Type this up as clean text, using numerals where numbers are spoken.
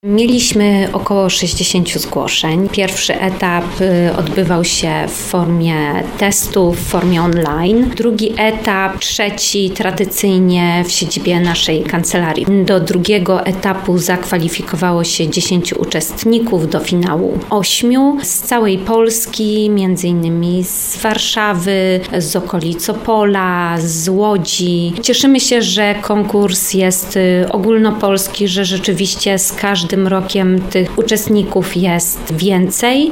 Mieliśmy około 60 zgłoszeń. Pierwszy etap odbywał się w formie testów, w formie online. Drugi etap, trzeci tradycyjnie w siedzibie naszej kancelarii. Do drugiego etapu zakwalifikowało się 10 uczestników, do finału 8 z całej Polski, między innymi z Warszawy, z okolic Opola, z Łodzi. Cieszymy się, że konkurs jest ogólnopolski, że rzeczywiście z każdym rokiem tych uczestników jest więcej.